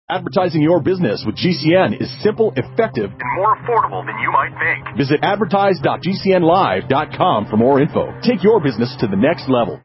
Advertising your business with GCN is simple, effective, and more affordable than you might think. Visit advertise.gcnlive.com for more info. Take your business to the next level.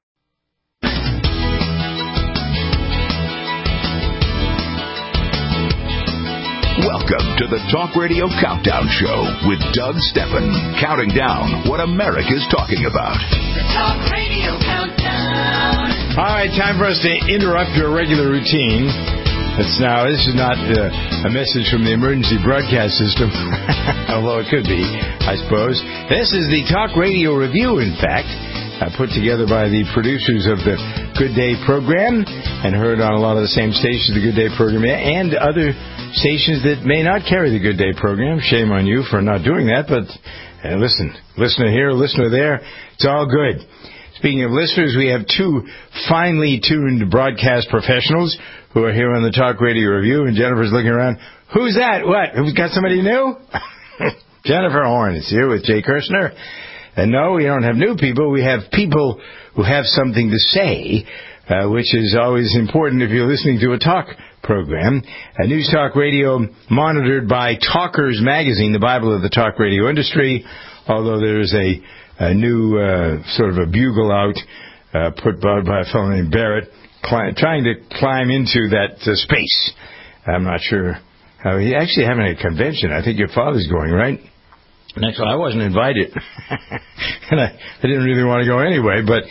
Welcome to the Talk Radio Countdown Show with Doug Steffen, counting down what America's talking about. The Talk Radio Countdown. All right, time for us to interrupt your regular routine. This is not a message from the emergency broadcast system, although it could be, I suppose. This is the Talk Radio Review, in fact, put together by the producers of the Good Day program and heard on a lot of the same stations, the Good Day program, and other stations that may not carry the Good Day program. Shame on you for not doing that, but listen, listener here, listener there, it's all good. Speaking of listeners, we have two finely tuned broadcast professionals who are here on the Talk Radio Review, and Jennifer's looking around. Who's that? What? Who's got somebody new? Jennifer Horn is here with Jay Kirshner. And no, we don't have new people. We have people who have something to say, which is always important if you're listening to a talk program. A News Talk Radio monitored by Talkers Magazine, the Bible of the talk radio industry, although there's a new sort of a bugle out put by a fellow named Barrett, trying to climb into that space. I'm not sure how. He's actually having a convention. I think your father's going, right? Next one, I wasn't invited, and I didn't really want to go anyway, but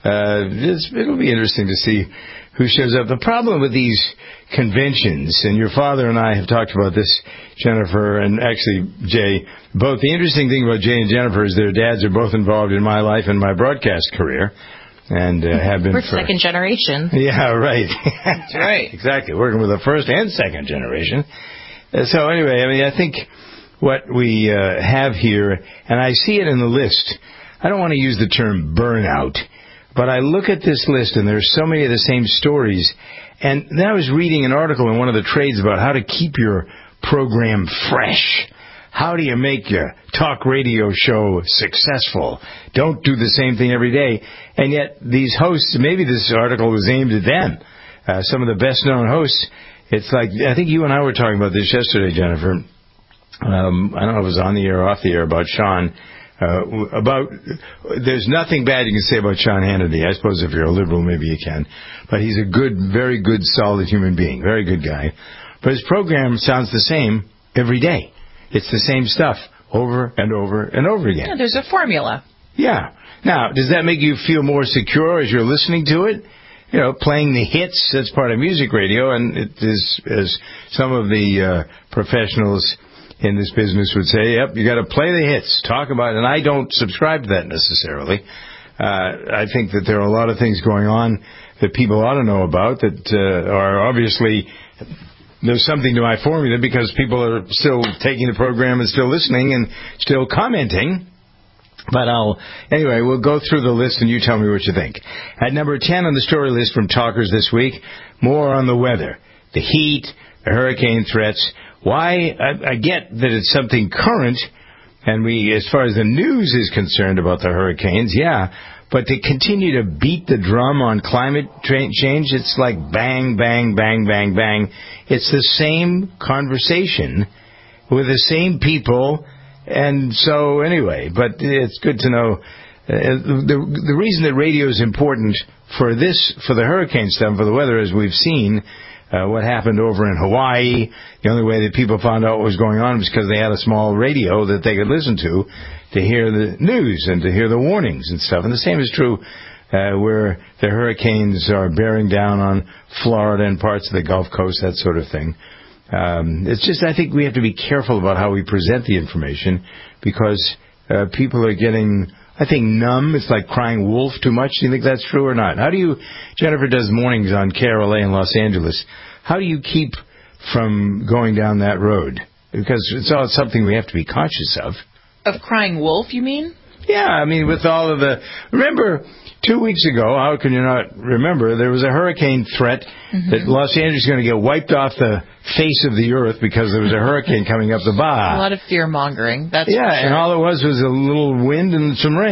it'll be interesting to see who shows up. The problem with these conventions, and your father and I have talked about this, Jennifer, and actually Jay, both. The interesting thing about Jay and Jennifer is their dads are both involved in my life and my broadcast career. And have been We're second generation. Yeah, right. That's right. Exactly. Working with the first and second generation. So anyway, I mean, I think what we have here, and I see it in the list. I don't want to use the term burnout, but I look at this list, and there's so many of the same stories. And then I was reading an article in one of the trades about how to keep your program fresh. How do you make your talk radio show successful? Don't do the same thing every day. And yet these hosts, maybe this article was aimed at them, some of the best-known hosts. It's like, I think you and I were talking about this yesterday, Jennifer. I don't know if it was on the air or off the air about Sean. There's nothing bad you can say about Sean Hannity. I suppose if you're a liberal, maybe you can. But he's a good, very good, solid human being. Very good guy. But his program sounds the same every day. It's the same stuff over and over and over again. Yeah, there's a formula. Yeah. Now, does that make you feel more secure as you're listening to it? You know, playing the hits, that's part of music radio, and it is, as some of the professionals in this business would say, yep, you got to play the hits, talk about it, and I don't subscribe to that necessarily. I think that there are a lot of things going on that people ought to know about that are obviously... There's something to my formula because people are still taking the program and still listening and still commenting. But anyway, we'll go through the list and you tell me what you think. At number 10 on the story list from Talkers this week, more on the weather. The heat, the hurricane threats. Why? I get that it's something current, and we, as far as the news is concerned about the hurricanes, yeah. But to continue to beat the drum on climate change, it's like bang, bang, bang, bang, bang. It's the same conversation with the same people. And so, anyway, but it's good to know. The reason that radio is important for the hurricane stuff, for the weather, as we've seen, what happened over in Hawaii, the only way that people found out what was going on was because they had a small radio that they could listen to hear the news and to hear the warnings and stuff. And the same is true where the hurricanes are bearing down on Florida and parts of the Gulf Coast, that sort of thing. It's just, I think we have to be careful about how we present the information because people are getting, I think, numb. It's like crying wolf too much. Do you think that's true or not? How do you, Jennifer does mornings on KRLA in Los Angeles. How do you keep from going down that road? Because it's all something we have to be conscious of. Of crying wolf, you mean? Yeah, I mean, with all of the... Remember, 2 weeks ago, how can you not remember, there was a hurricane threat that Los Angeles is going to get wiped off the face of the earth because there was a hurricane coming up the Baja. A lot of fear-mongering, that's yeah, for sure. And all it was a little wind and some rain.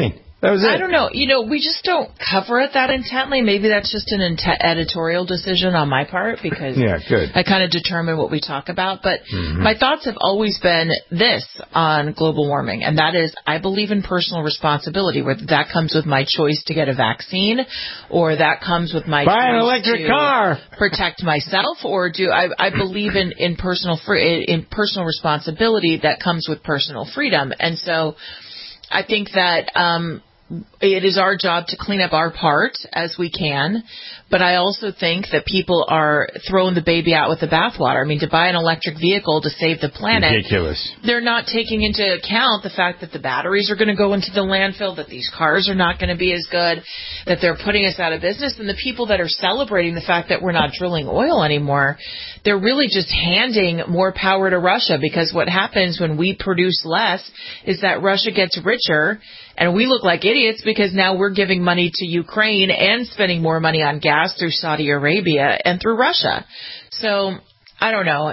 That was it. I don't know. We just don't cover it that intently. Maybe that's just an editorial decision on my part because Yeah, good. I kind of determine what we talk about. But my thoughts have always been this on global warming, and that is I believe in personal responsibility, whether that comes with my choice to get a vaccine or that comes with my Buy an choice electric to car. protect myself, or I believe in personal responsibility that comes with personal freedom. And so I think that it is our job to clean up our part as we can, but I also think that people are throwing the baby out with the bathwater. I mean, to buy an electric vehicle to save the planet, Ridiculous. they're not taking into account the fact that the batteries are going to go into the landfill, that these cars are not going to be as good, that they're putting us out of business, and the people that are celebrating the fact that we're not drilling oil anymore, they're really just handing more power to Russia, because what happens when we produce less is that Russia gets richer, and we look like idiots because now we're giving money to Ukraine and spending more money on gas through Saudi Arabia and through Russia. So, I don't know.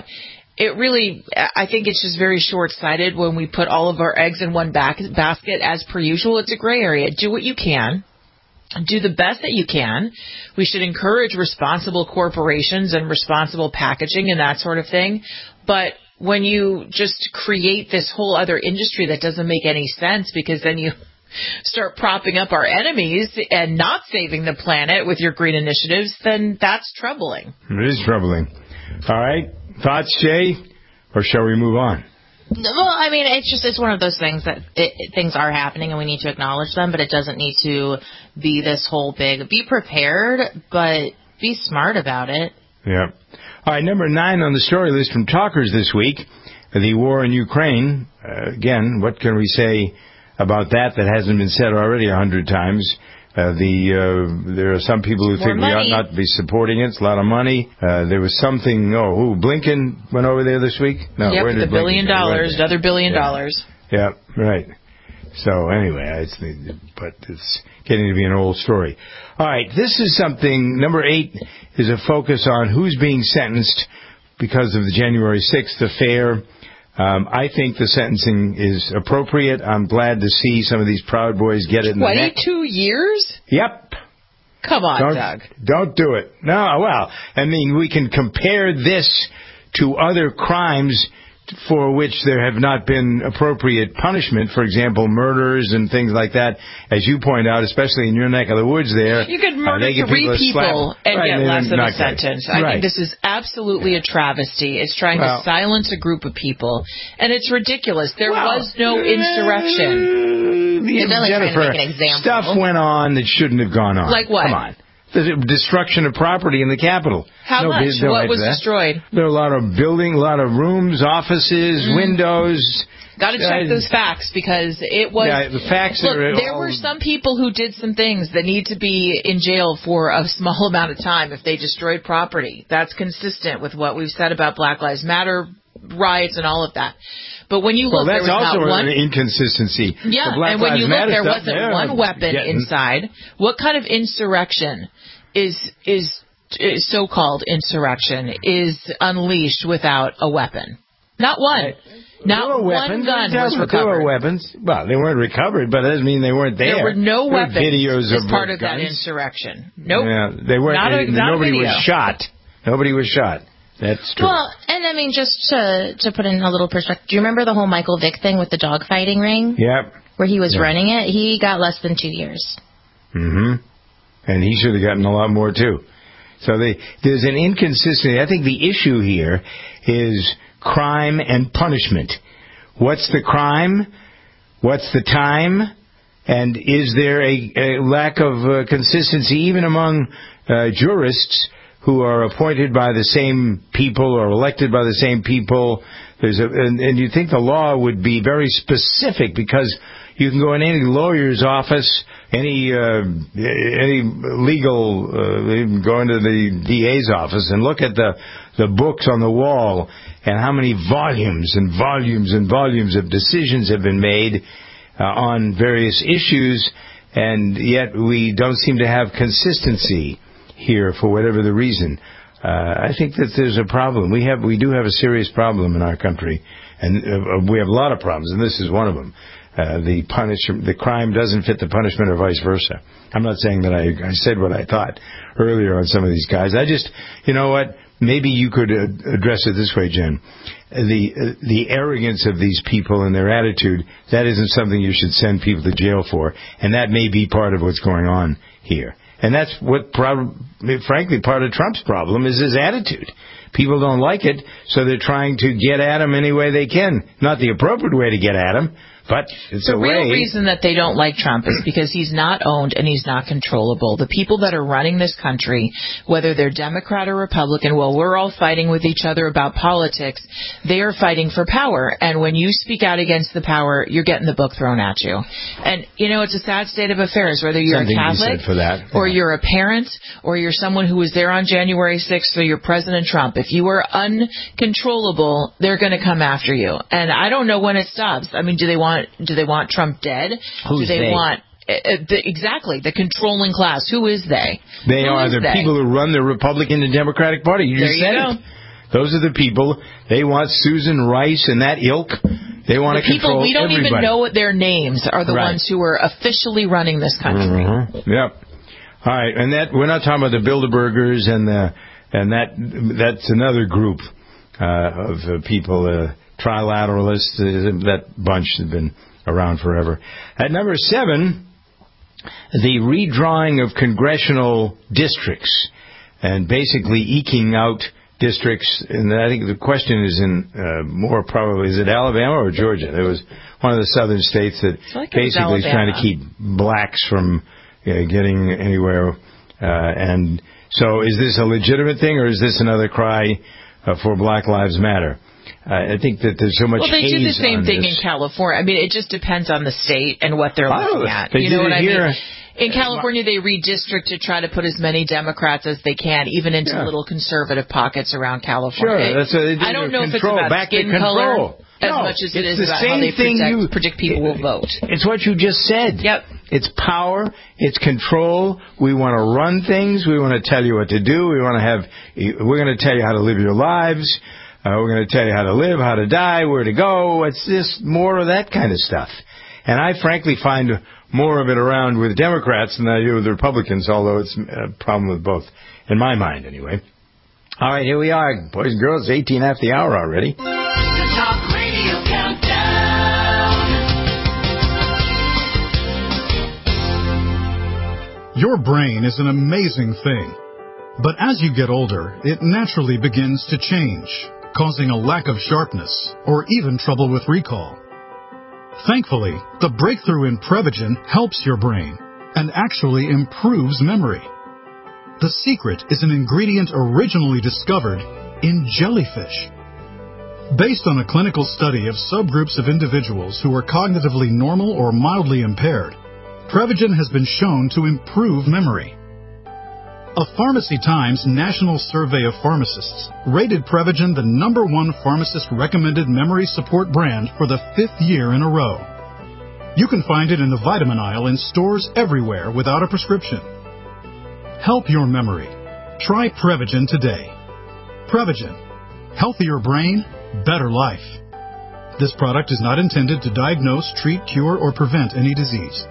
I think it's just very short-sighted when we put all of our eggs in one basket as per usual. It's a gray area. Do what you can. Do the best that you can. We should encourage responsible corporations and responsible packaging and that sort of thing. But when you just create this whole other industry that doesn't make any sense, because then you start propping up our enemies and not saving the planet with your green initiatives, then that's troubling. It is troubling. All right. Thoughts, Jay? Or shall we move on? Well, I mean, it's one of those things that things are happening and we need to acknowledge them, but it doesn't need to be this whole big. Be prepared, but be smart about it. Yeah. All right, number 9 on the story list from Talkers this week, the war in Ukraine. Again, what can we say about that hasn't been said already 100 times? There are some people who think we ought not be supporting it. It's a lot of money. There was something. Blinken went over there this week? No, yep, where did $1 billion, another $1 billion. Yeah, right. So anyway, but it's getting to be an old story. All right, this is something. Number 8 is a focus on who's being sentenced because of the January 6th affair. I think the sentencing is appropriate. I'm glad to see some of these Proud Boys get it in the neck. 22 years? Yep. Come on, Doug. Don't do it. No, well, I mean, we can compare this to other crimes for which there have not been appropriate punishment. For example, murders and things like that. As you point out, especially in your neck of the woods there. You could murder 3 people and get less of a sentence. I think this is absolutely a travesty. It's trying to silence a group of people. And it's ridiculous. There was no insurrection. Jennifer, trying to make an example. Stuff went on that shouldn't have gone on. Like what? Come on. The destruction of property in the Capitol. How much? What was destroyed? There were a lot of buildings, a lot of rooms, offices, windows. Got to check those facts because it was. Yeah, the facts look, are. There were some people who did some things that need to be in jail for a small amount of time if they destroyed property. That's consistent with what we've said about Black Lives Matter riots and all of that. But when you look, that's there was also not one an inconsistency. Yeah, and when you look, there wasn't one weapon inside. What kind of insurrection is so-called insurrection is unleashed without a weapon? Not one. Right. Not one gun was recovered. There were weapons. Well, they weren't recovered, but that doesn't mean they weren't there. There were no weapons videos as of part of guns. that insurrection. Nope. Yeah, they weren't. Nobody was shot. Nobody was shot. That's true. Well, and I mean, just to put in a little perspective, do you remember the whole Michael Vick thing with the dog fighting ring? Yep. Where he was running it? He got less than 2 years. Mm-hmm. And he should have gotten a lot more, too. So there's an inconsistency. I think the issue here is crime and punishment. What's the crime? What's the time? And is there a lack of consistency even among jurists who are appointed by the same people or elected by the same people? And you think the law would be very specific because you can go in any lawyer's office, any legal, go into the DA's office and look at the books on the wall and how many volumes and volumes and volumes of decisions have been made on various issues, and yet we don't seem to have consistency here for whatever the reason. I think that there's a problem. We do have a serious problem in our country, and we have a lot of problems, and this is one of them. the crime doesn't fit the punishment or vice versa. I'm not saying that I said what I thought earlier on some of these guys. I just, you know what? Maybe you could address it this way, Jen. The arrogance of these people and their attitude, that isn't something you should send people to jail for. And that may be part of what's going on here. And that's what, frankly, part of Trump's problem is his attitude. People don't like it, so they're trying to get at him any way they can. Not the appropriate way to get at him, but it's a way. The real reason that they don't like Trump is because he's not owned and he's not controllable. The people that are running this country, whether they're Democrat or Republican, well, we're all fighting with each other about politics. They are fighting for power. And when you speak out against the power, you're getting the book thrown at you. And, you know, it's a sad state of affairs, whether you're Something a Catholic for that. or you're a parent or you're someone who was there on January 6th or you're President Trump. If you are uncontrollable, they're going to come after you. And I don't know when it stops. I mean, do they want Trump dead? Who's do they they? want exactly the controlling class? Who is they? They are the people who run the Republican and Democratic Party. You just said it. Those are the people. They want Susan Rice and that ilk. They want to control people we don't everybody. even know what their names are. The ones who are officially running this country. Yep. All right, and that we're not talking about the Bilderbergers and that's another group of people, trilateralists. That bunch has been around forever. At number 7, the redrawing of congressional districts and basically eking out districts. And I think the question is more probably, is it Alabama or Georgia? It was one of the southern states that basically is trying to keep blacks from getting anywhere. And so is this a legitimate thing, or is this another cry for Black Lives Matter? I think that there's so much haze on this. Well, they did the same thing in California. I mean, it just depends on the state and what they're looking at. You know what I mean? In California, they redistrict to try to put as many Democrats as they can, even into little conservative pockets around California. Sure, I don't know if it's about skin color as much as it is about how they predict people will vote. It's what you just said. Yep. It's power. It's control. We want to run things. We want to tell you what to do. We're going to tell you how to live your lives. We're going to tell you how to live, how to die, where to go. It's just more of that kind of stuff. And I frankly find more of it around with Democrats than I do with the Republicans, although it's a problem with both, in my mind anyway. All right, here we are, boys and girls, 18 after the hour already. The Talk Radio Countdown. Your brain is an amazing thing. But as you get older, it naturally begins to change, causing a lack of sharpness or even trouble with recall. Thankfully, the breakthrough in Prevagen helps your brain and actually improves memory. The secret is an ingredient originally discovered in jellyfish. Based on a clinical study of subgroups of individuals who are cognitively normal or mildly impaired, Prevagen has been shown to improve memory. A Pharmacy Times National Survey of Pharmacists rated Prevagen the #1 pharmacist-recommended memory support brand for the 5th year in a row. You can find it in the vitamin aisle in stores everywhere without a prescription. Help your memory. Try Prevagen today. Prevagen. Healthier brain, better life. This product is not intended to diagnose, treat, cure, or prevent any disease.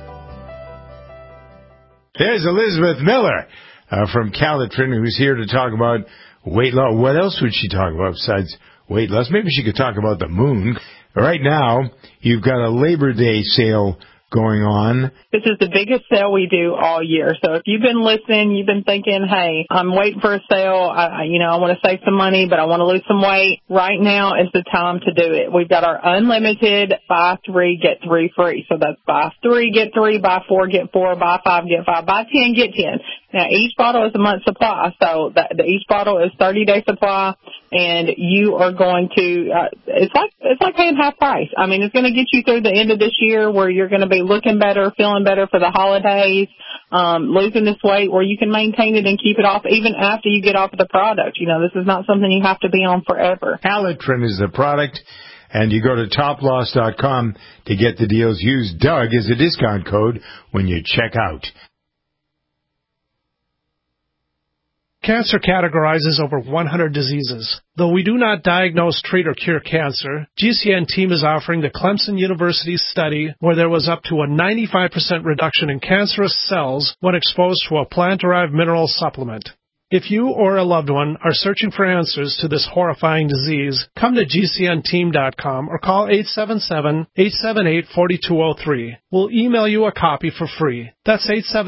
There's Elizabeth Miller from Calitrin, who's here to talk about weight loss. What else would she talk about besides weight loss? Maybe she could talk about the moon. Right now, you've got a Labor Day sale going on. This is the biggest sale we do all year. So if you've been listening, you've been thinking, hey, I'm waiting for a sale. I want to save some money, but I want to lose some weight. Right now is the time to do it. We've got our unlimited buy 3, get 3 free. So that's buy 3, get 3, buy 4, get 4, buy 5, get 5, buy 10, get 10. Now, each bottle is a month's supply, so each bottle is 30-day supply, and you are going to, it's like paying half price. I mean, it's going to get you through the end of this year where you're going to be looking better, feeling better for the holidays, losing this weight where you can maintain it and keep it off even after you get off of the product. You know, this is not something you have to be on forever. Calitrin is the product, and you go to toploss.com to get the deals. Use Doug as a discount code when you check out. Cancer categorizes over 100 diseases. Though we do not diagnose, treat, or cure cancer, GCN team is offering the Clemson University study where there was up to a 95% reduction in cancerous cells when exposed to a plant-derived mineral supplement. If you or a loved one are searching for answers to this horrifying disease, come to GCNteam.com or call 877-878-4203. We'll email you a copy for free. That's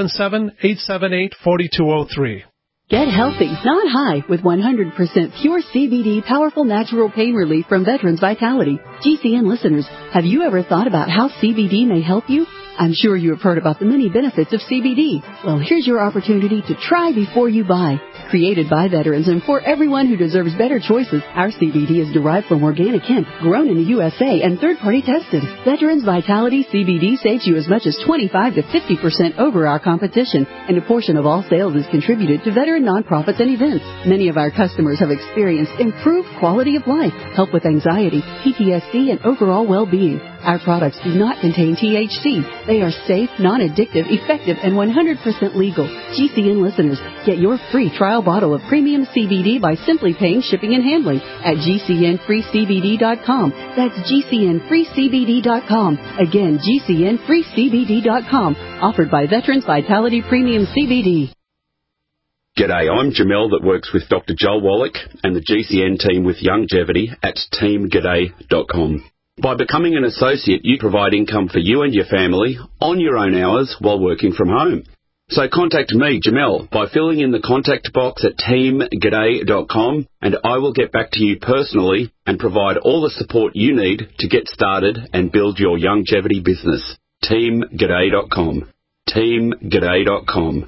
877-878-4203. Get healthy, not high, with 100% pure CBD powerful natural pain relief from Veterans Vitality. GCN listeners, have you ever thought about how CBD may help you? I'm sure you have heard about the many benefits of CBD. Well, here's your opportunity to try before you buy. Created by veterans and for everyone who deserves better choices, our CBD is derived from organic hemp, grown in the USA, and third-party tested. Veterans Vitality CBD saves you as much as 25 to 50% over our competition, and a portion of all sales is contributed to veteran nonprofits and events. Many of our customers have experienced improved quality of life, help with anxiety, PTSD, and overall well-being. Our products do not contain THC. They are safe, non-addictive, effective, and 100% legal. GCN listeners, get your free trial bottle of premium CBD by simply paying shipping and handling at GCNFreeCBD.com. That's GCNFreeCBD.com. Again, GCNFreeCBD.com. Offered by Veterans Vitality Premium CBD. G'day, I'm Jamel that works with Dr. Joel Wallach and the GCN team with Longevity at teamg'day.com. By becoming an associate, you provide income for you and your family on your own hours while working from home. So contact me, Jamel, by filling in the contact box at teamg'day.com, and I will get back to you personally and provide all the support you need to get started and build your longevity business. teamg'day.com. teamg'day.com.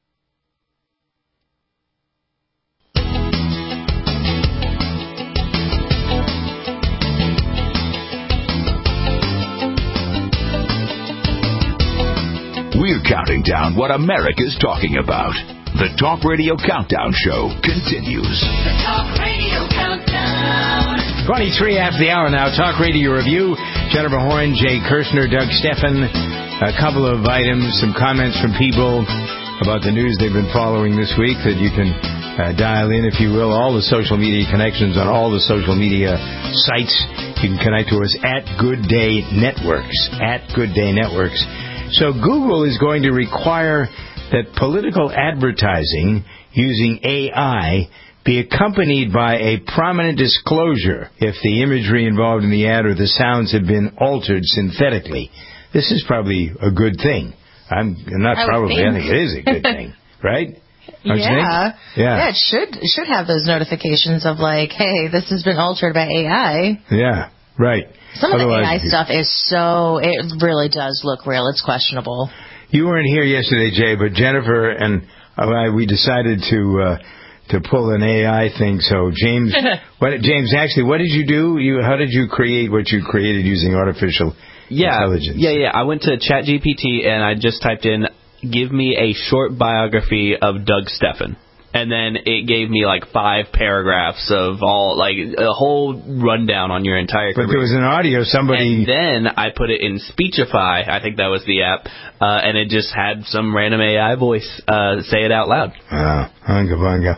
We're counting down what America's talking about. The Talk Radio Countdown Show continues. The Talk Radio Countdown. 23 after the hour now. Talk Radio Review. Jennifer Horn, Jay Kirshner, Doug Steffen. A couple of items, some comments from people about the news they've been following this week that you can dial in, if you will. All the social media connections on all the social media sites. You can connect to us at Good Day Networks. At Good Day Networks. So Google is going to require that political advertising using AI be accompanied by a prominent disclosure if the imagery involved in the ad or the sounds have been altered synthetically. This is probably a good thing. I think it is a good thing, right? Yeah, it should have those notifications of like, hey, this has been altered by AI. Yeah, right. Some of the AI stuff is it really does look real. It's questionable. You weren't here yesterday, Jay, but Jennifer and we decided to pull an AI thing. So James, actually, what did you do? How did you create what you created using artificial intelligence? Yeah. I went to ChatGPT and I just typed in, give me a short biography of Doug Steffen. And then it gave me like 5 paragraphs of all, like a whole rundown on your entire career. But there was an audio, somebody... And then I put it in Speechify, I think that was the app, and it just had some random AI voice say it out loud. Hunga bunga.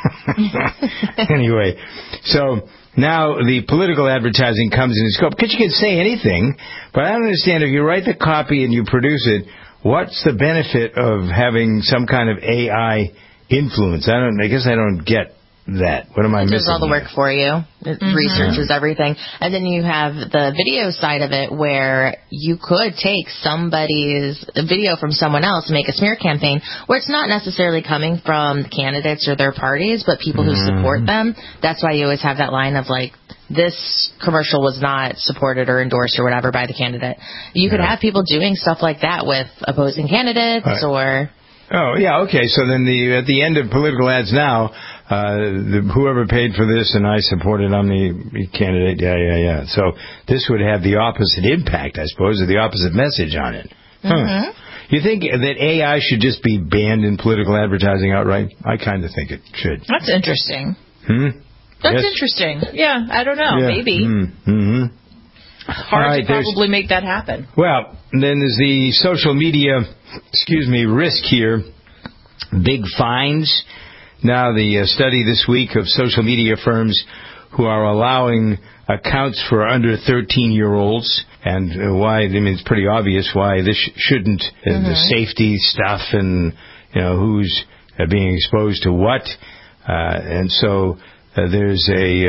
Anyway, so now the political advertising comes in scope. Because you can say anything, but I don't understand, if you write the copy and you produce it, what's the benefit of having some kind of AI influence? I guess I don't get that. What am I missing? It does all the work for you. It researches everything. And then you have the video side of it where you could take somebody's video from someone else and make a smear campaign where it's not necessarily coming from the candidates or their parties, but people who support them. That's why you always have that line of like, this commercial was not supported or endorsed or whatever by the candidate. You could have people doing stuff like that with opposing candidates or... Oh, yeah, okay. So then at the end of political ads now, whoever paid for this and I supported on the candidate, yeah. So this would have the opposite impact, I suppose, or the opposite message on it. You think that AI should just be banned in political advertising outright? I kind of think it should. That's interesting. That's interesting. Yeah, I don't know. Maybe. Hard to probably make that happen. Well, then there's the social media, risk here. Big fines now the study this week of social media firms who are allowing accounts for under 13-year-olds, and why, I mean, it's pretty obvious why this shouldn't, the safety stuff and, who's being exposed to what. And so there's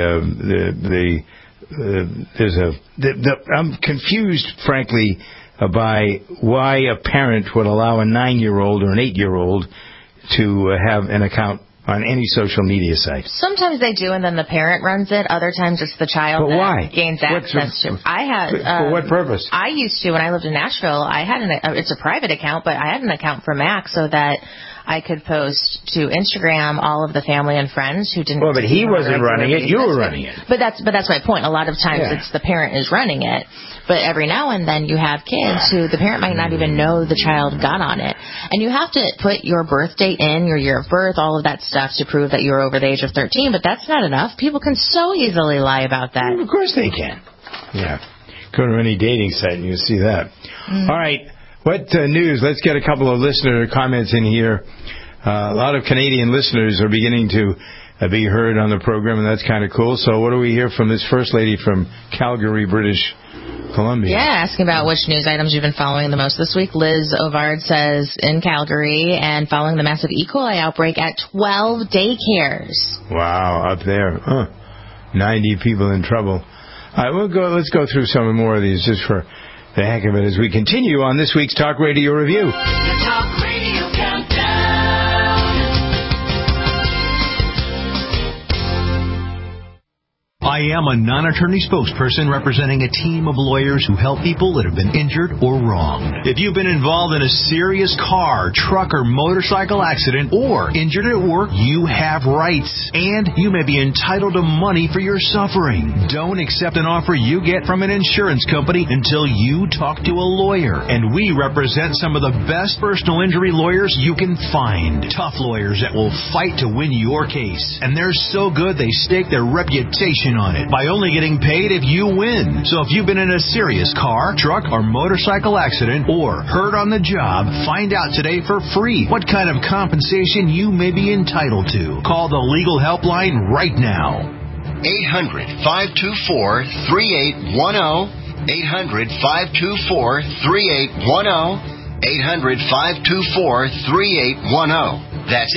I'm confused, frankly, by why a parent would allow a 9-year-old or an 8-year-old to have an account on any social media site. Sometimes they do, and then the parent runs it. Other times it's the child that gains access to. For what purpose? I used to, when I lived in Nashville, I had it's a private account, but I had an account for Mac so that I could post to Instagram all of the family and friends who didn't. Well, but he wasn't running it. You were running it. But that's my point. A lot of times it's the parent is running it. But every now and then you have kids who the parent might not even know the child got on it. And you have to put your birth date in, your year of birth, all of that stuff to prove that you're over the age of 13. But that's not enough. People can so easily lie about that. Well, of course they can. Yeah. Go to any dating site and you'll see that. All right. What news? Let's get a couple of listener comments in here. A lot of Canadian listeners are beginning to be heard on the program, and that's kind of cool. So what do we hear from this first lady from Calgary, British Columbia? Yeah, asking about which news items you've been following the most this week. Liz Ovard says in Calgary, and following the massive E. coli outbreak at 12 daycares. Wow, up there. 90 people in trouble. All right, let's go through some more of these just for the heck of it as we continue on this week's Talk Radio Review. The Talk Radio Countdown. I am a non-attorney spokesperson representing a team of lawyers who help people that have been injured or wronged. If you've been involved in a serious car, truck, or motorcycle accident or injured at work, you have rights, and you may be entitled to money for your suffering. Don't accept an offer you get from an insurance company until you talk to a lawyer. And we represent some of the best personal injury lawyers you can find. Tough lawyers that will fight to win your case. And they're so good they stake their reputation on it by only getting paid if you win. So if you've been in a serious car, truck, or motorcycle accident or hurt on the job, find out today for free what kind of compensation you may be entitled to. Call the legal helpline right now. 800-524-3810. 800-524-3810. 800-524-3810. That's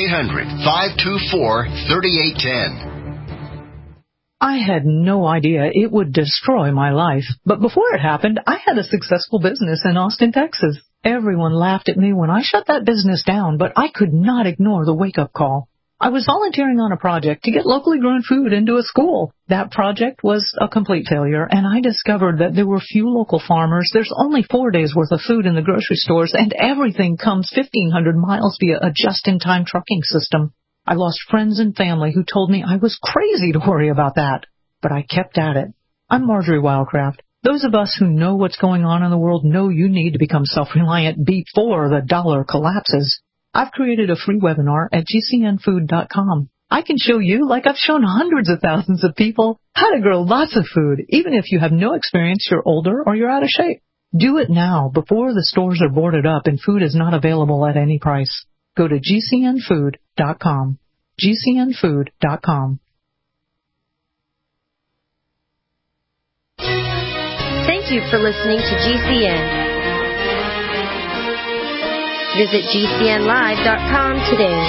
800-524-3810. I had no idea it would destroy my life. But before it happened, I had a successful business in Austin, Texas. Everyone laughed at me when I shut that business down, but I could not ignore the wake-up call. I was volunteering on a project to get locally grown food into a school. That project was a complete failure, and I discovered that there were few local farmers. There's only 4 days' worth of food in the grocery stores, and everything comes 1,500 miles via a just-in-time trucking system. I lost friends and family who told me I was crazy to worry about that. But I kept at it. I'm Marjorie Wildcraft. Those of us who know what's going on in the world know you need to become self-reliant before the dollar collapses. I've created a free webinar at gcnfood.com. I can show you, like I've shown hundreds of thousands of people, how to grow lots of food, even if you have no experience, you're older, or you're out of shape. Do it now, before the stores are boarded up and food is not available at any price. Go to gcnfood.com. gcnfood.com. Thank you for listening to GCN. Visit GCNlive.com today.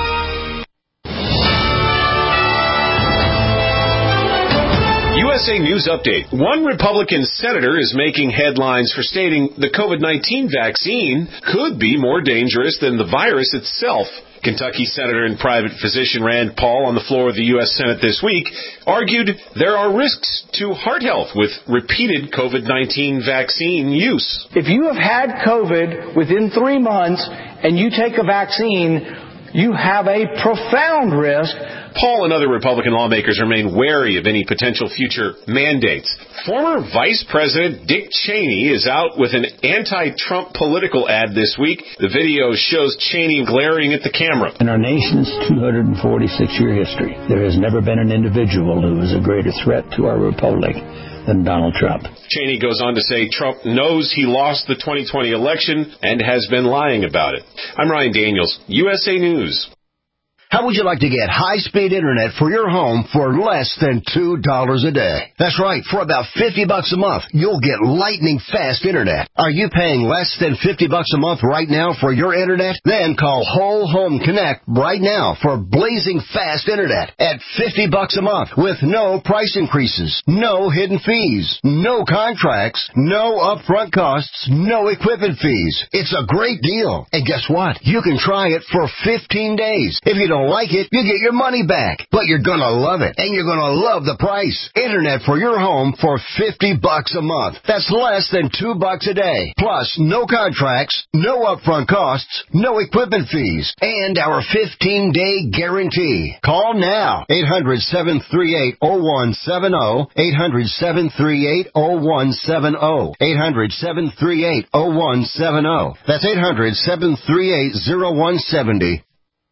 USA News Update. One Republican senator is making headlines for stating the COVID-19 vaccine could be more dangerous than the virus itself. Kentucky Senator and private physician Rand Paul, on the floor of the U.S. Senate this week, argued there are risks to heart health with repeated COVID-19 vaccine use. If you have had COVID within 3 months and you take a vaccine, you have a profound risk. Paul and other Republican lawmakers remain wary of any potential future mandates. Former Vice President Dick Cheney is out with an anti-Trump political ad this week. The video shows Cheney glaring at the camera. In our nation's 246-year history, there has never been an individual who is a greater threat to our republic than Donald Trump. Cheney goes on to say Trump knows he lost the 2020 election and has been lying about it. I'm Ryan Daniels, USA News. How would you like to get high-speed internet for your home for less than $2 a day? That's right. For about $50 a month, you'll get lightning-fast internet. Are you paying less than $50 a month right now for your internet? Then call Whole Home Connect right now for blazing fast internet at $50 a month with no price increases, no hidden fees, no contracts, no upfront costs, no equipment fees. It's a great deal. And guess what? You can try it for 15 days. If you don't like it, you get your money back. But you're going to love it, and you're going to love the price. Internet for your home for $50 a month. That's less than $2 a day. Plus, no contracts, no upfront costs, no equipment fees, and our 15-day guarantee. Call now. 800-738-0170. 800-738-0170. 800-738-0170. That's 800-738-0170.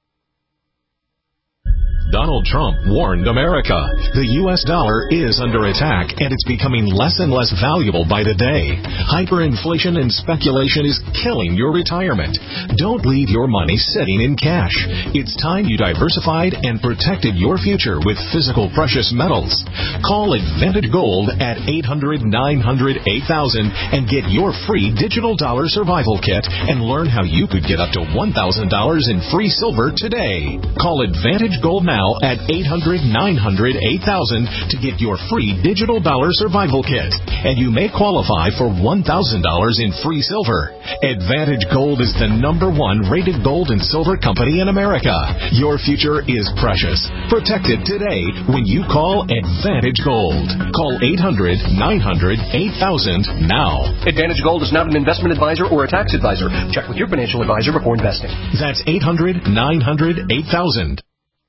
Donald Trump warned America. The U.S. dollar is under attack, and it's becoming less and less valuable by the day. Hyperinflation and speculation is killing your retirement. Don't leave your money sitting in cash. It's time you diversified and protected your future with physical precious metals. Call Advantage Gold at 800-900-8000 and get your free digital dollar survival kit and learn how you could get up to $1,000 in free silver today. Call Advantage Gold now at 800-900-8000 to get your free digital dollar survival kit. And you may qualify for $1,000 in free silver. Advantage Gold is the #1 rated gold and silver company in America. Your future is precious. Protect it today when you call Advantage Gold. Call 800-900-8000 now. Advantage Gold is not an investment advisor or a tax advisor. Check with your financial advisor before investing. That's 800-900-8000.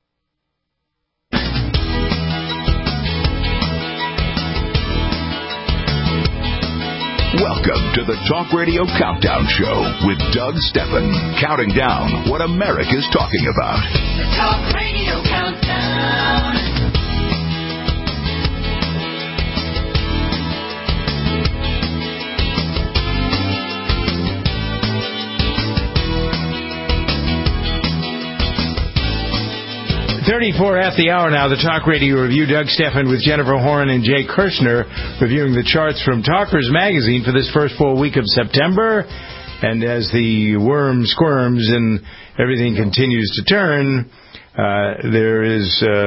Welcome to the Talk Radio Countdown Show with Doug Steffen, counting down what America's talking about. The Talk Radio Countdown. .34 at the hour now, the Talk Radio Review. Doug Steffen with Jennifer Horn and Jay Kirshner reviewing the charts from Talkers Magazine for this first full week of September. And as the worm squirms and everything continues to turn, there is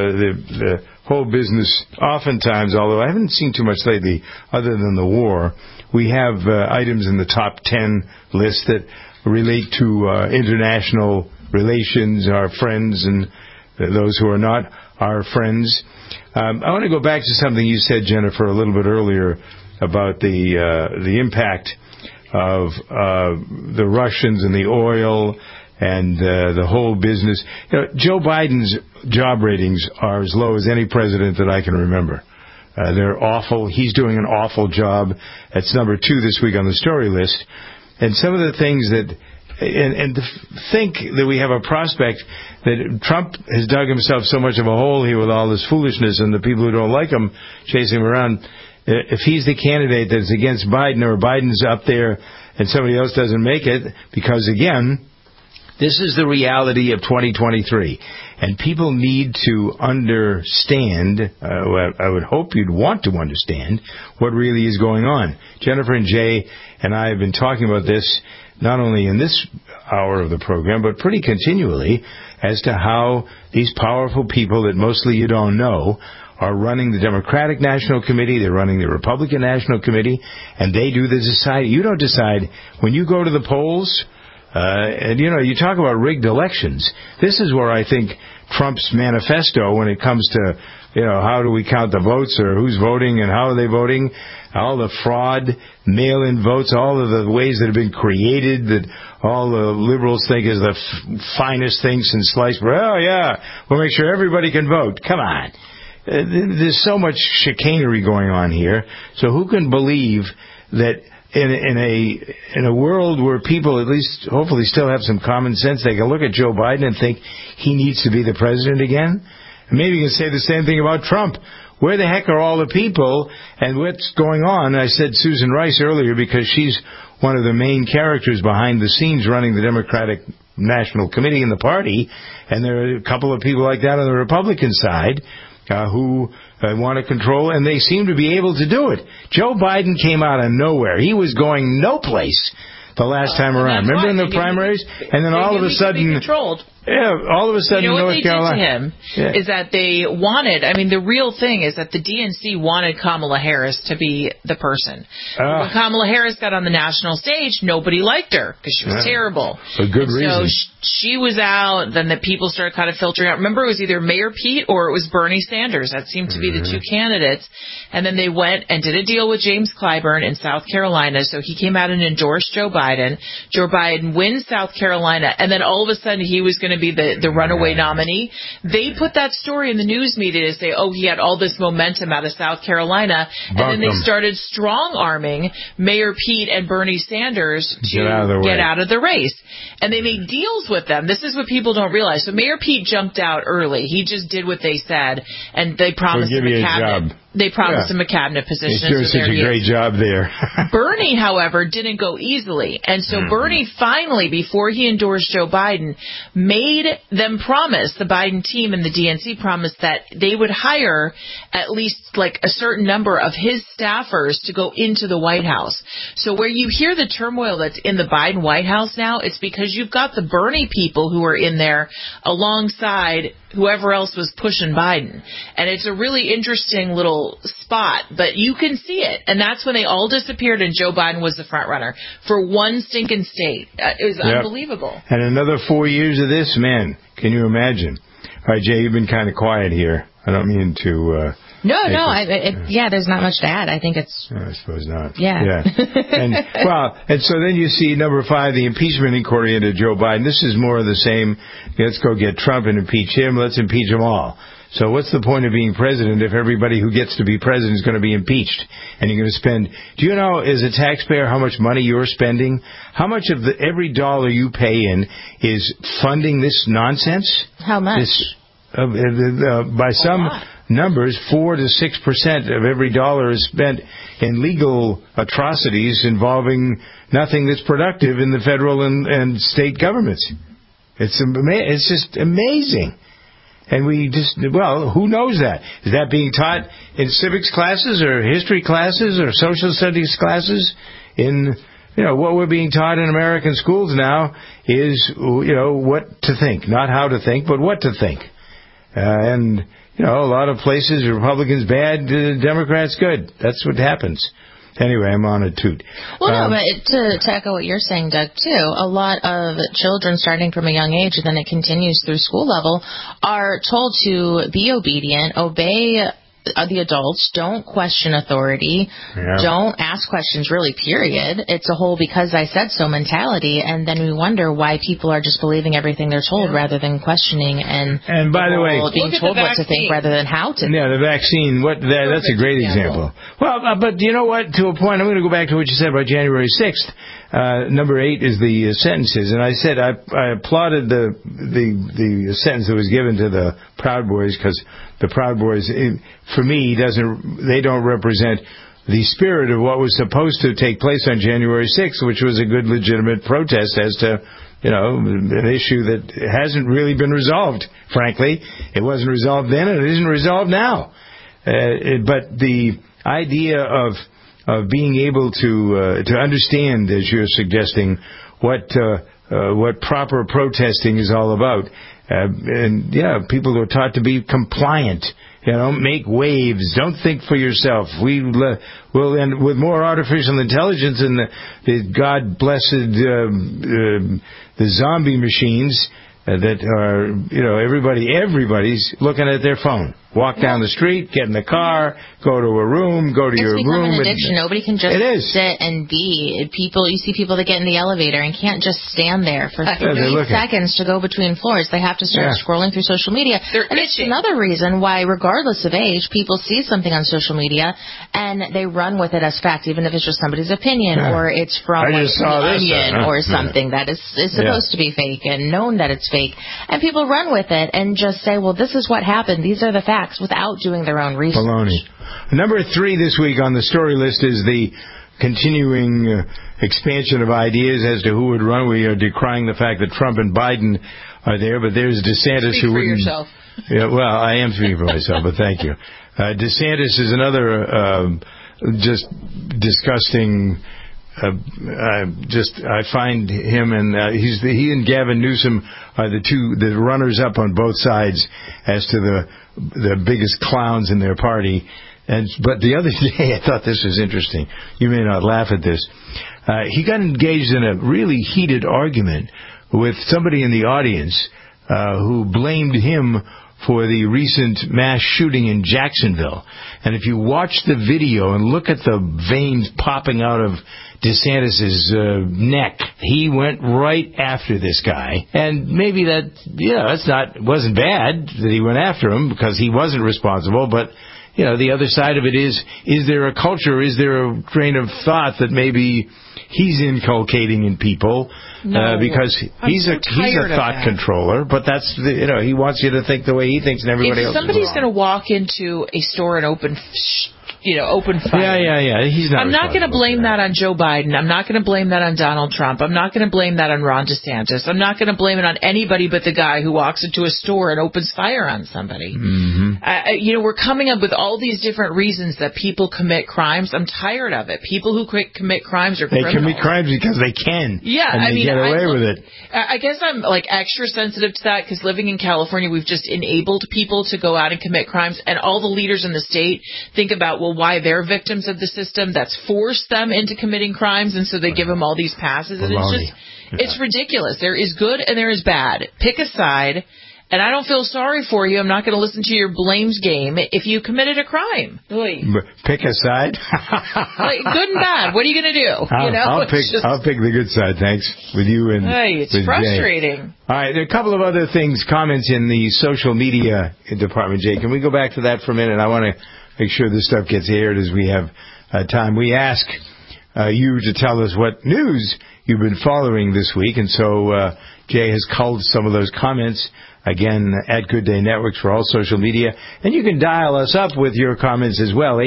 the whole business oftentimes, although I haven't seen too much lately other than the war, we have items in the top 10 list that relate to international relations, our friends and those who are not our friends. I want to go back to something you said, Jennifer, a little bit earlier about the impact of the Russians and the oil and the whole business. You know, Joe Biden's job ratings are as low as any president that I can remember. They're awful. He's doing an awful job. That's number 2 this week on the story list. And some of the things that and to think that we have a prospect that Trump has dug himself so much of a hole here with all this foolishness and the people who don't like him chasing him around. If he's the candidate that's against Biden, or Biden's up there and somebody else doesn't make it, because again, this is the reality of 2023, and people need to understand, I would hope you'd want to understand, what really is going on. Jennifer and Jay and I have been talking about this not only in this hour of the program, but pretty continually, as to how these powerful people that mostly you don't know are running the Democratic National Committee, they're running the Republican National Committee, and they do the decide. You don't decide. When you go to the polls, and you talk about rigged elections, this is where I think Trump's manifesto, when it comes to, how do we count the votes, or who's voting and how are they voting, all the fraud, mail-in votes, all of the ways that have been created that all the liberals think is the finest thing since sliced bread. Oh, yeah, we'll make sure everybody can vote. Come on. There's so much chicanery going on here. So who can believe that in a world where people at least hopefully still have some common sense, they can look at Joe Biden and think he needs to be the president again? And maybe you can say the same thing about Trump. Where the heck are all the people and what's going on? I said Susan Rice earlier because she's one of the main characters behind the scenes running the Democratic national committee in the party, and there are a couple of people like that on the Republican side who want to control, and they seem to be able to do it. Joe Biden came out of nowhere. He was going no place the last time around. Remember in the primaries? And then all of a sudden... all of a sudden, North Carolina. You know what they did to him is that they wanted, the real thing is that the DNC wanted Kamala Harris to be the person. When Kamala Harris got on the national stage, nobody liked her because she was terrible. For good reason. So she was out, then the people started kind of filtering out. Remember, it was either Mayor Pete or it was Bernie Sanders. That seemed to be the two candidates. And then they went and did a deal with James Clyburn in South Carolina. So he came out and endorsed Joe Biden. Joe Biden wins South Carolina, and then all of a sudden he was going to be the runaway nominee. They put that story in the news media to say, he had all this momentum out of South Carolina, and then they started strong-arming Mayor Pete and Bernie Sanders to get out of the race. And they made deals with them. This is what people don't realize. So Mayor Pete jumped out early. He just did what they said, and they promised him a cabinet. They promised him a cabinet position. He's doing such a great job there. Bernie, however, didn't go easily. And so Bernie finally, before he endorsed Joe Biden, made them promise, the Biden team and the DNC promised that they would hire at least like a certain number of his staffers to go into the White House. So where you hear the turmoil that's in the Biden White House now, it's because you've got the Bernie people who are in there alongside whoever else was pushing Biden. And it's a really interesting little spot, but you can see it. And that's when they all disappeared and Joe Biden was the front runner for one stinking state. It was unbelievable. And another 4 years of this, man, can you imagine? All right, Jay, you've been kind of quiet here. I don't mean to... there's not much to add. I think it's... I suppose not. Yeah. And so then you see number 5, the impeachment inquiry into Joe Biden. This is more of the same. Let's go get Trump and impeach him. Let's impeach them all. So what's the point of being president if everybody who gets to be president is going to be impeached? And you're going to spend... Do you know, as a taxpayer, how much money you're spending? How much of every dollar you pay in is funding this nonsense? How much? By some numbers, 4 to 6% of every dollar is spent in legal atrocities involving nothing that's productive in the federal and state governments. It's just amazing. And who knows that? Is that being taught in civics classes or history classes or social studies classes? What we're being taught in American schools now is, what to think. Not how to think, but what to think. A lot of places, Republicans bad, Democrats good. That's what happens. Anyway, I'm on a toot. Well, but to echo what you're saying, Doug, too, a lot of children starting from a young age, and then it continues through school level, are told to be obedient, obey the adults, don't question authority, don't ask questions, really, period. It's a whole because I said so mentality, and then we wonder why people are just believing everything they're told rather than questioning and by the way, being told what to think rather than how to think. Yeah, the vaccine, that's a great example. Well, but you know what, to a point, I'm going to go back to what you said about January 6th. Number 8 is the sentences, and I said I applauded the sentence that was given to the Proud Boys because the Proud Boys, for me, they don't represent the spirit of what was supposed to take place on January 6th, which was a good, legitimate protest as to, an issue that hasn't really been resolved. Frankly, it wasn't resolved then, and it isn't resolved now. But the idea of being able to understand, as you're suggesting, what proper protesting is all about. People are taught to be compliant. Make waves. Don't think for yourself. And with more artificial intelligence and the God blessed the zombie machines that are everybody's looking at their phone. Walk down the street, get in the car, go to a room, go to your room. It's become an addiction. Nobody can just sit and be. You see people that get in the elevator and can't just stand there for 3 seconds to go between floors. They have to start scrolling through social media. It's another reason why, regardless of age, people see something on social media and they run with it as fact, even if it's just somebody's opinion or it's from The Onion or something that is supposed to be fake and known that it's fake. And people run with it and just say, well, this is what happened. These are the facts, without doing their own research. Baloney. Number 3 this week on the story list is the continuing expansion of ideas as to who would run. We are decrying the fact that Trump and Biden are there, but there's DeSantis Speak who for wouldn't. yourself. Yeah, well, I am speaking for myself, but thank you. DeSantis is another just disgusting. I find him and he and Gavin Newsom are the runners up on both sides as to the biggest clowns in their party. But the other day, I thought this was interesting. You may not laugh at this. He got engaged in a really heated argument with somebody in the audience who blamed him for the recent mass shooting in Jacksonville. And if you watch the video and look at the veins popping out of DeSantis' neck, he went right after this guy. And maybe wasn't bad that he went after him because he wasn't responsible, but the other side of it is there a culture, is there a train of thought that maybe he's inculcating in people? No, because he's a thought controller, but that's he wants you to think the way he thinks, and everybody else. If somebody's going to walk into a store and open fire. Yeah. He's not. I'm not going to blame that on Joe Biden. I'm not going to blame that on Donald Trump. I'm not going to blame that on Ron DeSantis. I'm not going to blame it on anybody but the guy who walks into a store and opens fire on somebody. Mm-hmm. We're coming up with all these different reasons that people commit crimes. I'm tired of it. People who commit crimes are criminals. They commit crimes because they can. Yeah, and they get away with it. I guess I'm extra sensitive to that because living in California, we've just enabled people to go out and commit crimes, and all the leaders in the state think about why they're victims of the system that's forced them into committing crimes, and so they give them all these passes. And it's ridiculous. There is good and there is bad. Pick a side. And I don't feel sorry for you. I'm not going to listen to your blames game if you committed a crime. Pick a side? Good and bad. What are you going to do? I'll pick the good side, thanks, with you and it's frustrating. Jay. All right, there are a couple of other things, comments in the social media department, Jay. Can we go back to that for a minute? I want to make sure this stuff gets aired as we have time. We ask you to tell us what news you've been following this week, and so Jay has culled some of those comments. Again, at Good Day Networks for all social media. And you can dial us up with your comments as well,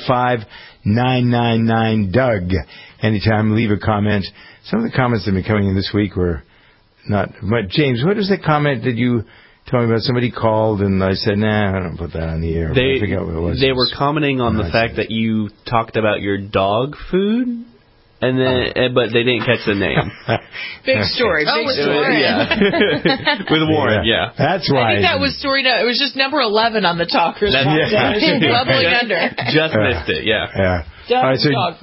855-999-DOUG. Anytime, leave a comment. Some of the comments that have been coming in this week were not... But James, what was the comment that you told me about? Somebody called and I said, nah, I don't put that on the air. I forget what it was. They were commenting on the fact that you talked about your dog food. And then, but they didn't catch the name. Big story. Big story. Yeah. With Warren, yeah. That's why. I think that was story. It was just number 11 on the talkers. Bubbling under. Just missed it. Yeah. All right, so,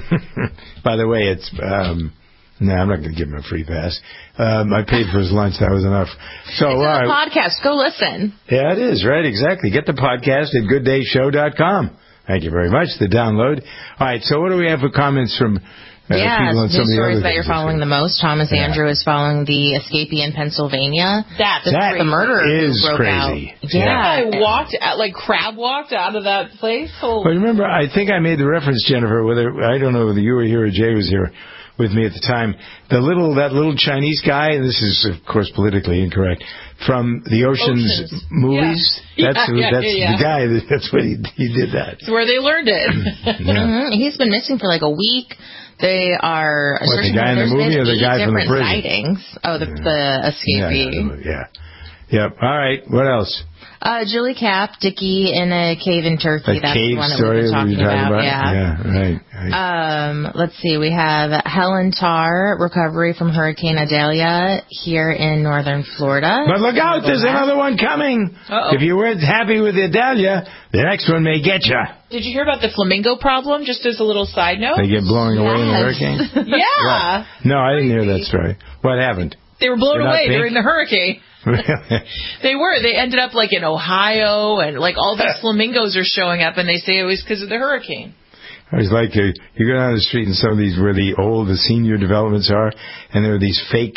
by the way, it's. I'm not going to give him a free pass. I paid for his lunch. That was enough. So, it's a podcast. Go listen. Yeah, it is right. Exactly. Get the podcast at gooddayshow.com. Thank you very much. The download. All right, so what do we have for comments from people on some of the stories that you're following the most? Thomas Andrew is following the escapee in Pennsylvania. That the murder is broke crazy. Out. Yeah. I crab walked out of that place. But remember, I think I made the reference, Jennifer, I don't know whether you were here or Jay was here with me at the time. That little Chinese guy, and this is, of course, politically incorrect, from the Ocean's movies. Yeah. That's the guy. That's what he did that. It's where they learned it. He's been missing for like a week. They are the guy in the movie or the guy from the prison? Sightings. Oh, the escapee. Yeah. Yep. All right. What else? Julie Kapp, Dickie in a cave in Turkey. That's the one that we were talking about. Yeah, right. Let's see. We have Helen Tarr, recovery from Hurricane Idalia here in northern Florida. But look out, there's another one coming. Uh-oh. If you weren't happy with Idalia, the next one may get you. Did you hear about the flamingo problem, just as a little side note? They get blowing away in the hurricane? Yeah. What? No, I didn't hear that story. What happened? They were blown away during the hurricane. They were. They ended up like in Ohio, and like all these flamingos are showing up, and they say it was because of the hurricane. I was like, you go down the street and some of these where the senior developments are, and there are these fake,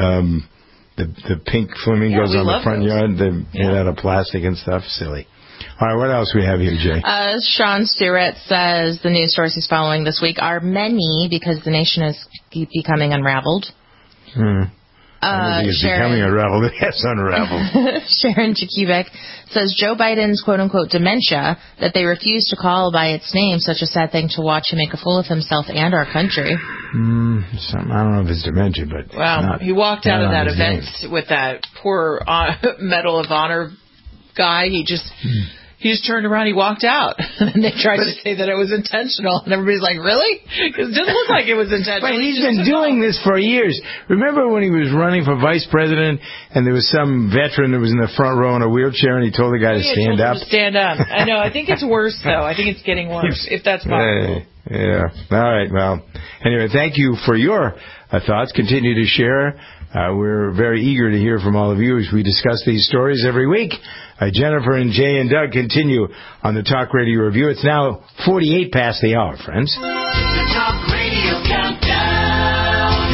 the pink flamingos on the front yard. They're made out of plastic and stuff. Silly. All right, what else we have here, Jay? Sean Stewart says the news sources he's following this week are many because the nation is becoming unraveled. I think it's becoming unraveled. Yes, unraveled. Sharon Chakubek says Joe Biden's quote-unquote dementia that they refuse to call by its name, such a sad thing to watch him make a fool of himself and our country. I don't know if it's dementia, but... Wow, he walked out of that event with that poor Medal of Honor guy. He just turned around, he walked out. And they tried to say that it was intentional. And everybody's like, really? Because it didn't look like it was intentional. But he's been doing this for years. Remember when he was running for vice president and there was some veteran that was in the front row in a wheelchair and he told the guy to stand up? Stand up. I know. I think it's worse, though. I think it's getting worse, if that's possible. Yeah. All right. Well, anyway, thank you for your thoughts. Continue to share. We're very eager to hear from all of you as we discuss these stories every week. Jennifer and Jay and Doug continue on the Talk Radio Review. It's now 48 past the hour, friends. The Talk Radio Countdown.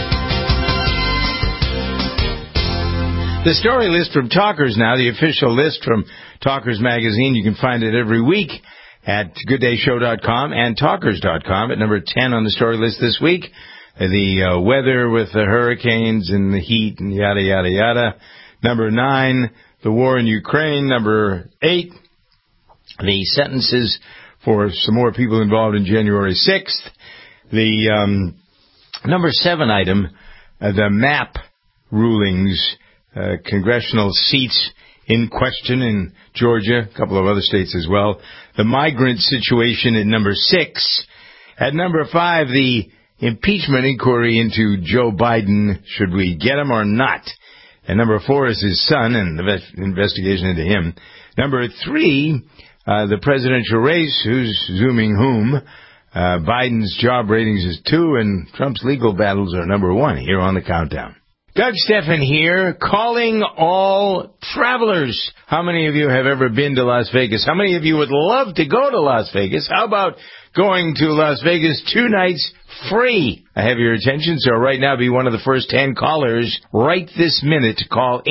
The story list from Talkers now, the official list from Talkers Magazine. You can find it every week at GoodDayShow.com and Talkers.com at number 10 on the story list this week. The weather with the hurricanes and the heat and yada, yada, yada. Number 9, the war in Ukraine. Number 8, the sentences for some more people involved in January 6th. The number 7 item, the MAP rulings, congressional seats in question in Georgia, a couple of other states as well. The migrant situation at number 6. At number 5, the impeachment inquiry into Joe Biden. Should we get him or not? And number 4 is his son and the investigation into him. Number 3, the presidential race, who's zooming whom. Biden's job ratings is 2, and Trump's legal battles are number 1 here on the countdown. Doug Steffen here, calling all travelers. How many of you have ever been to Las Vegas? How many of you would love to go to Las Vegas? How about going to Las Vegas 2 nights free? I have your attention, so right now be one of the first 10 callers right this minute to call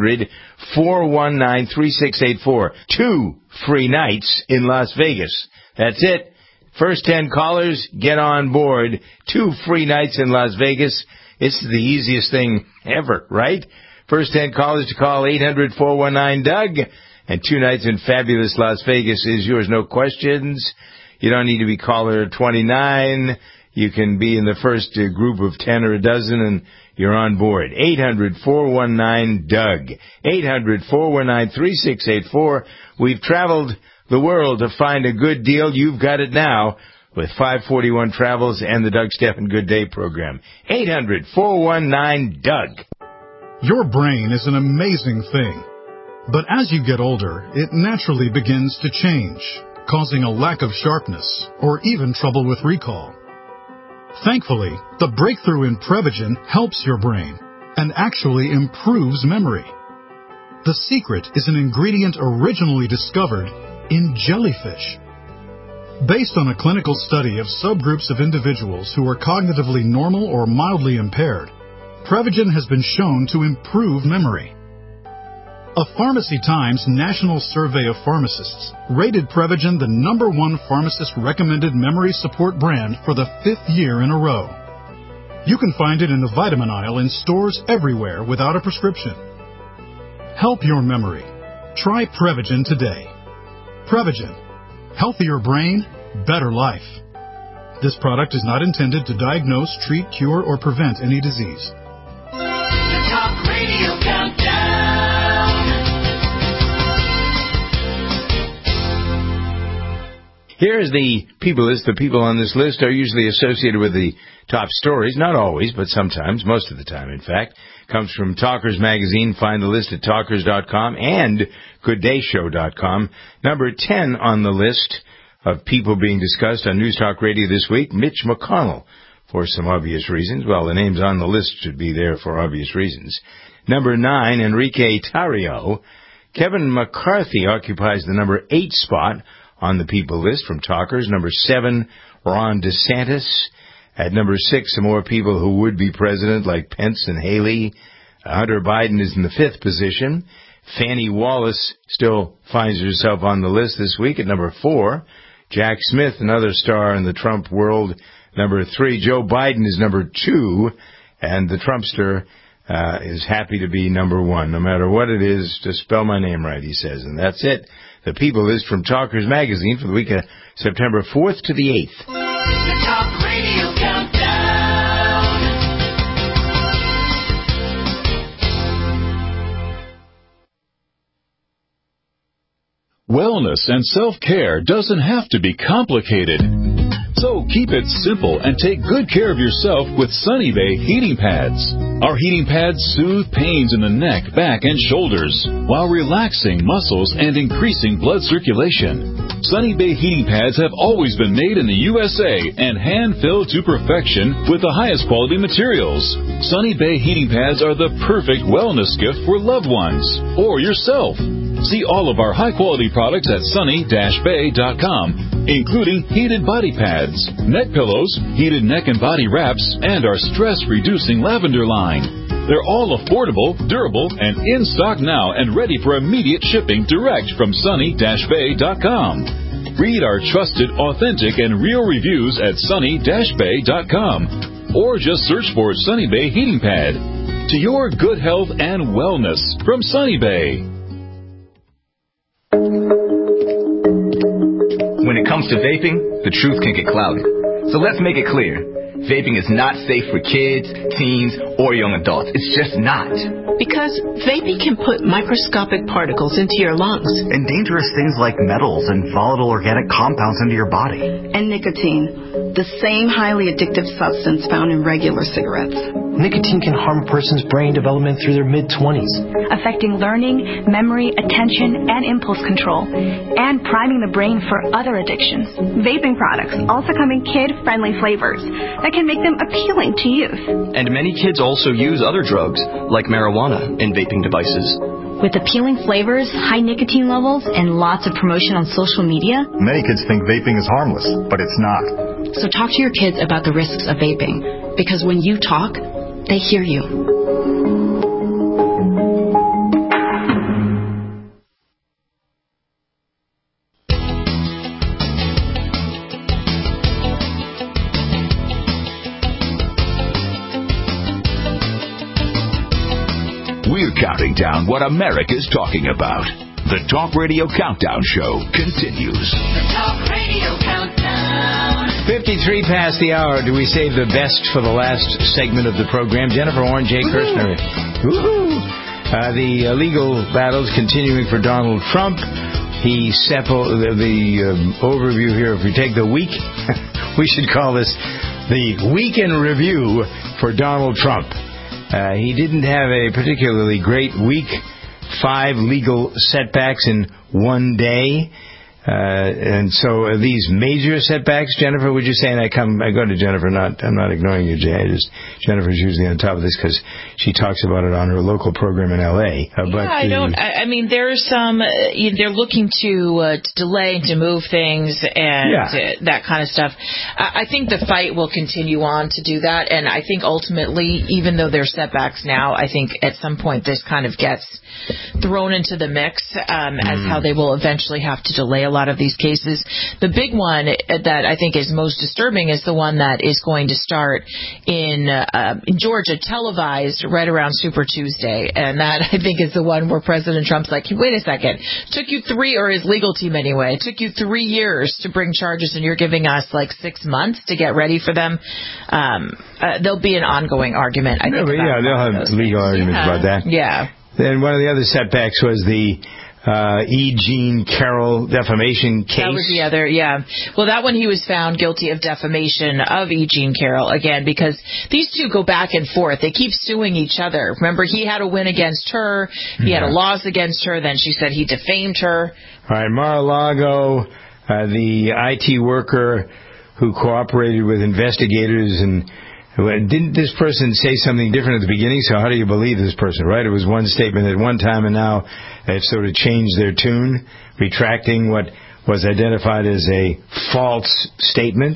800-419-3684. 2 free nights in Las Vegas. That's it. First 10 callers, get on board. 2 free nights in Las Vegas. It's the easiest thing ever, right? First 10 callers to call 800-419-DOUG. And 2 nights in fabulous Las Vegas is yours, no questions. You don't need to be caller 29. You can be in the first group of 10 or a dozen, and you're on board. 800-419-DOUG. 800-419-3684. We've traveled the world to find a good deal. You've got it now with 541 Travels and the Doug Steffen Good Day program. 800-419-DOUG. Your brain is an amazing thing. But as you get older, it naturally begins to change, causing a lack of sharpness or even trouble with recall. Thankfully, the breakthrough in Prevagen helps your brain and actually improves memory. The secret is an ingredient originally discovered in jellyfish. Based on a clinical study of subgroups of individuals who are cognitively normal or mildly impaired, Prevagen has been shown to improve memory. A Pharmacy Times national survey of pharmacists rated Prevagen the #1 pharmacist-recommended memory support brand for the 5th year in a row. You can find it in the vitamin aisle in stores everywhere without a prescription. Help your memory. Try Prevagen today. Prevagen. Healthier brain, better life. This product is not intended to diagnose, treat, cure, or prevent any disease. The Talk Radio Countdown. Here's the people list. The people on this list are usually associated with the top stories. Not always, but sometimes, most of the time, in fact. Comes from Talkers Magazine. Find the list at Talkers.com and GoodDayShow.com. Number 10 on the list of people being discussed on News Talk Radio this week, Mitch McConnell, for some obvious reasons. Well, the names on the list should be there for obvious reasons. Number 9, Enrique Tarrio. Kevin McCarthy occupies the number 8 spot on the people list from Talkers. Number 7, Ron DeSantis. At number 6, some more people who would be president, like Pence and Haley. Hunter Biden is in the 5th position. Fannie Wallace still finds herself on the list this week at number 4. Jack Smith, another star in the Trump world, number 3. Joe Biden is number 2. And the Trumpster, is happy to be number one. No matter what it is, just spell my name right, he says. And that's it. The People is from Talkers Magazine for the week of September 4th to the 8th. The Talk Radio Countdown. Wellness and self-care doesn't have to be complicated. So keep it simple and take good care of yourself with Sunny Bay heating pads. Our heating pads soothe pains in the neck, back, and shoulders while relaxing muscles and increasing blood circulation. Sunny Bay heating pads have always been made in the USA and hand-filled to perfection with the highest quality materials. Sunny Bay heating pads are the perfect wellness gift for loved ones or yourself. See all of our high-quality products at sunny-bay.com, including heated body pads, neck pillows, heated neck and body wraps, and our stress-reducing lavender line. They're all affordable, durable, and in stock now and ready for immediate shipping direct from sunny-bay.com. Read our trusted, authentic, and real reviews at sunny-bay.com, or just search for Sunny Bay Heating Pad. To your good health and wellness from Sunny Bay. When it comes to vaping, the truth can get clouded. So let's make it clear. Vaping is not safe for kids, teens, or young adults. It's just not. Because vaping can put microscopic particles into your lungs. And dangerous things like metals and volatile organic compounds into your body. And nicotine, the same highly addictive substance found in regular cigarettes. Nicotine can harm a person's brain development through their mid-20s. Affecting learning, memory, attention, and impulse control. And priming the brain for other addictions. Vaping products also come in kid-friendly flavors that can make them appealing to youth. And many kids also use other drugs, like marijuana, in vaping devices. With appealing flavors, high nicotine levels, and lots of promotion on social media, many kids think vaping is harmless, but it's not. So talk to your kids about the risks of vaping, because when you talk, they hear you. We're counting down what America's talking about. The Talk Radio Countdown Show continues. The Talk Radio Countdown. 53 past the hour. Do we save the best for the last segment of the program? Jennifer Warren, Jay Kirshner. Woohoo! The legal battles continuing for Donald Trump. The overview here, if we take the week, we should call this the Week in Review for Donald Trump. He didn't have a particularly great week. 5 legal setbacks in one day. And so are these major setbacks, Jennifer, would you say? And I go to Jennifer, I'm not ignoring you, Jay. Jennifer's usually on top of this because she talks about it on her local program in L.A. I mean, there's some, they're looking to delay and to move things and that kind of stuff. I think the fight will continue on to do that. And I think ultimately, even though there's setbacks now, I think at some point this kind of gets thrown into the mix as how they will eventually have to delay a lot of these cases. The big one that I think is most disturbing is the one that is going to start in Georgia, televised right around Super Tuesday. And that, I think, is the one where President Trump's like, wait a second, took you or his legal team anyway, it took you 3 years to bring charges and you're giving us like 6 months to get ready for them. There'll be an ongoing argument, I think. They'll have legal arguments about that. Yeah. Then one of the other setbacks was the E. Jean Carroll defamation case. That was the other, Well, that one he was found guilty of defamation of E. Jean Carroll, again, because these two go back and forth. They keep suing each other. Remember, he had a win against her. He had a loss against her. Then she said he defamed her. All right, Mar-a-Lago, the IT worker who cooperated with investigators and didn't this person say something different at the beginning? So how do you believe this person, right? It was one statement at one time, and now they've sort of changed their tune, retracting what was identified as a false statement.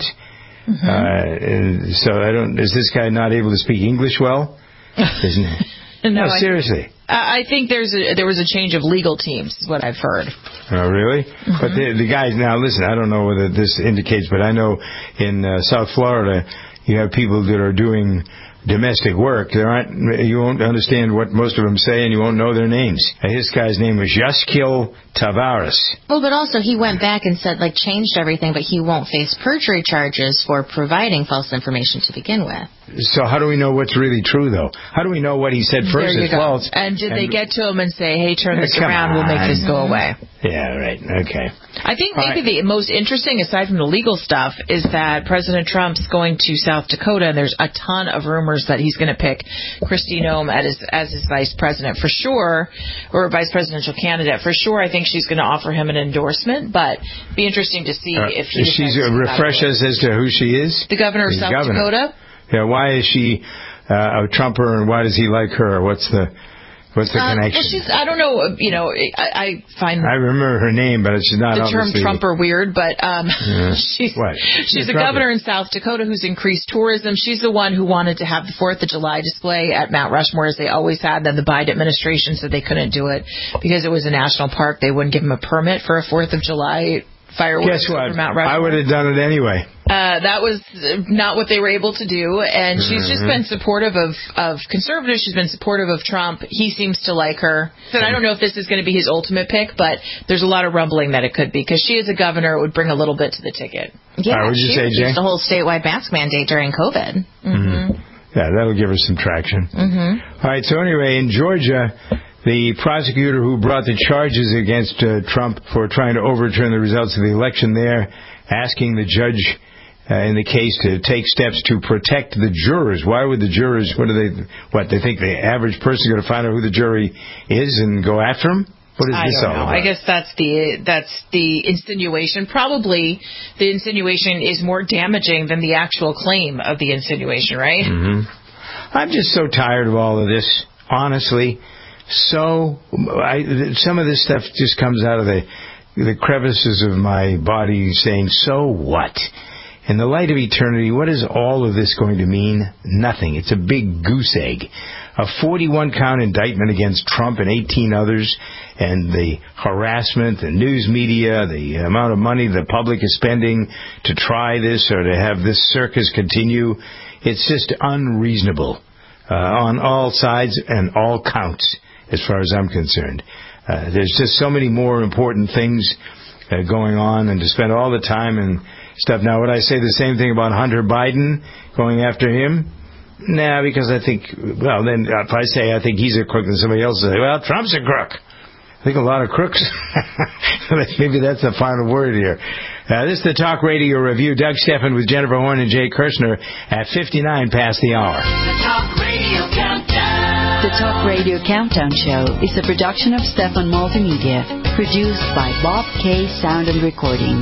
So is this guy not able to speak English well? No, seriously. I think there was a change of legal teams, is what I've heard. Oh, really? But the guys, now listen, I don't know whether this indicates, but I know in South Florida, you have people that are doing domestic work, you won't understand what most of them say, and you won't know their names. This guy's name was Yuscil Tavares. Well, but also he went back and said, changed everything, but he won't face perjury charges for providing false information to begin with. So how do we know what's really true, though? How do we know what he said first is false? And did they get to him and say, hey, turn this around, we'll make this go away? Yeah, right. Okay. I think maybe the most interesting, aside from the legal stuff, is that President Trump's going to South Dakota, and there's a ton of rumors that he's going to pick Kristi Noem as his vice president for sure, or vice presidential candidate for sure. I think she's going to offer him an endorsement, but it'd be interesting to see if she's refresh us as to who she is. The governor of South Dakota. Yeah, why is she a Trumper, and why does he like her? What's the connection? Well, I don't know. I find I remember her name, but she's not the term Trumper weird. But she's the governor in South Dakota who's increased tourism. She's the one who wanted to have the 4th of July display at Mount Rushmore, as they always had. Then the Biden administration said they couldn't do it because it was a national park. They wouldn't give them a permit for a 4th of July fireworks. Guess what? Over Mount Rushmore. I would have done it anyway. That was not what they were able to do, and she's just been supportive of conservatives. She's been supportive of Trump. He seems to like her. And I don't know if this is going to be his ultimate pick, but there's a lot of rumbling that it could be, because she is a governor. It would bring a little bit to the ticket. Yeah, would you she say, Jay? used the whole statewide mask mandate during COVID. Mm-hmm. Yeah, that'll give her some traction. Mm-hmm. All right, so anyway, in Georgia, the prosecutor who brought the charges against Trump for trying to overturn the results of the election there, asking the judge in the case to take steps to protect the jurors. Why would the jurors, they think the average person is going to find out who the jury is and go after them? What is this all about? I guess that's the insinuation. Probably the insinuation is more damaging than the actual claim of the insinuation, right? Mm-hmm. I'm just so tired of all of this, honestly. Some of this stuff just comes out of the crevices of my body saying, so what? In the light of eternity, what is all of this going to mean? Nothing. It's a big goose egg. A 41-count indictment against Trump and 18 others, and the harassment, the news media, the amount of money the public is spending to try this or to have this circus continue. It's just unreasonable on all sides and all counts, as far as I'm concerned. There's just so many more important things going on, and to spend all the time and stuff. Now, would I say the same thing about Hunter Biden, going after him? Nah, because I think, then if I say I think he's a crook, then somebody else will say, well, Trump's a crook. I think a lot of crooks. Maybe that's the final word here. This is the Talk Radio Review. Doug Stephan with Jennifer Horn and Jay Kirshner at 59 past the hour. The Talk Radio Countdown. The Talk Radio Countdown Show is a production of Stephan Multimedia, produced by Bob K. Sound and Recording.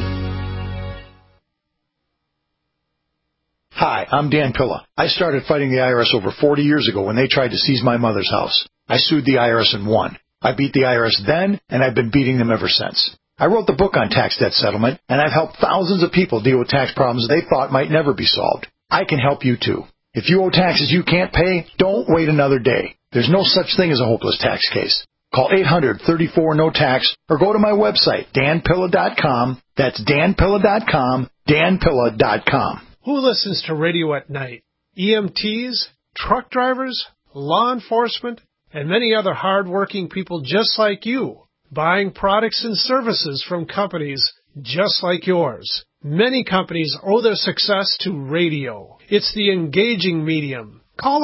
Hi, I'm Dan Pilla. I started fighting the IRS over 40 years ago when they tried to seize my mother's house. I sued the IRS and won. I beat the IRS then, and I've been beating them ever since. I wrote the book on tax debt settlement, and I've helped thousands of people deal with tax problems they thought might never be solved. I can help you too. If you owe taxes you can't pay, don't wait another day. There's no such thing as a hopeless tax case. Call 800-34-NO-TAX or go to my website, danpilla.com. That's danpilla.com, danpilla.com. Who listens to radio at night? EMTs, truck drivers, law enforcement, and many other hard-working people just like you, buying products and services from companies just like yours. Many companies owe their success to radio. It's the engaging medium. Call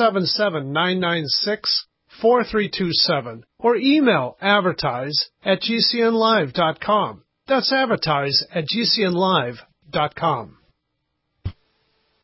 877-996-4327 or email advertise@gcnlive.com. That's advertise@gcnlive.com.